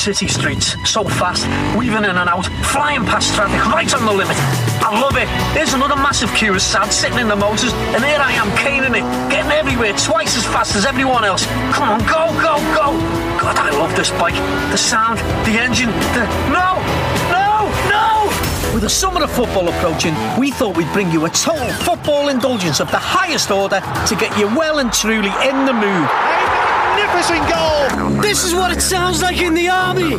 city streets, so fast, weaving in and out, flying past traffic, right on the limit. I love it. There's another massive queue of sads sitting in the motors, and here I am caning it, getting everywhere twice as fast as everyone else. Come on, go, go, go. God, I love this bike. The sound, the engine, No! With the summer of football approaching, we thought we'd bring you a total football indulgence of the highest order to get you well and truly in the mood. A magnificent goal! This is what it sounds like in the army!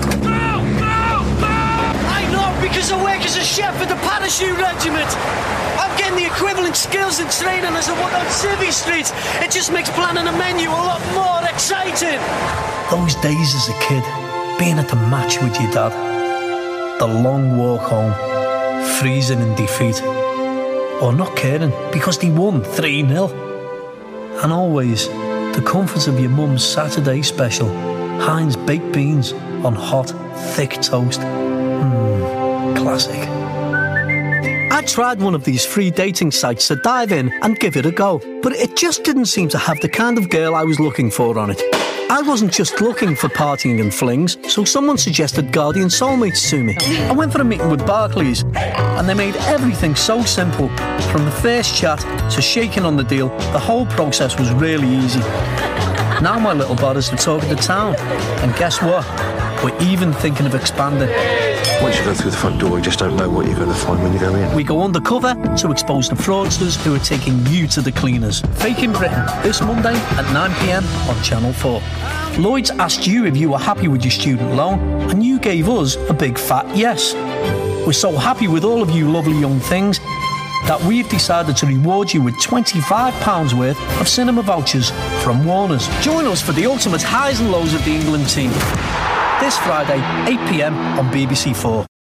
I know, because I work as a chef at the parachute regiment. I'm getting the equivalent skills and training as I would on Civvy Street. It just makes planning a menu a lot more exciting. Those days as a kid, being at the match with your dad, the long walk home, freezing in defeat, or not caring because they won 3-0. And always the comfort of your mum's Saturday special, Heinz baked beans on hot, thick toast. Classic. I tried one of these free dating sites to dive in and give it a go, but it just didn't seem to have the kind of girl I was looking for on it. I wasn't just looking for partying and flings, so someone suggested Guardian Soulmates to me. I went for a meeting with Barclays, and they made everything so simple. From the first chat to shaking on the deal, the whole process was really easy. Now my little bod is the talk of the town, and guess what? We're even thinking of expanding. Once you go through the front door, you just don't know what you're going to find when you go in. We go undercover to expose the fraudsters who are taking you to the cleaners. Faking Britain, this Monday at 9 p.m. on Channel 4. Lloyds asked you if you were happy with your student loan, and you gave us a big fat yes. We're so happy with all of you lovely young things that we've decided to reward you with £25 worth of cinema vouchers from Warner's. Join us for the ultimate highs and lows of the England team. This Friday, 8 p.m. on BBC 4.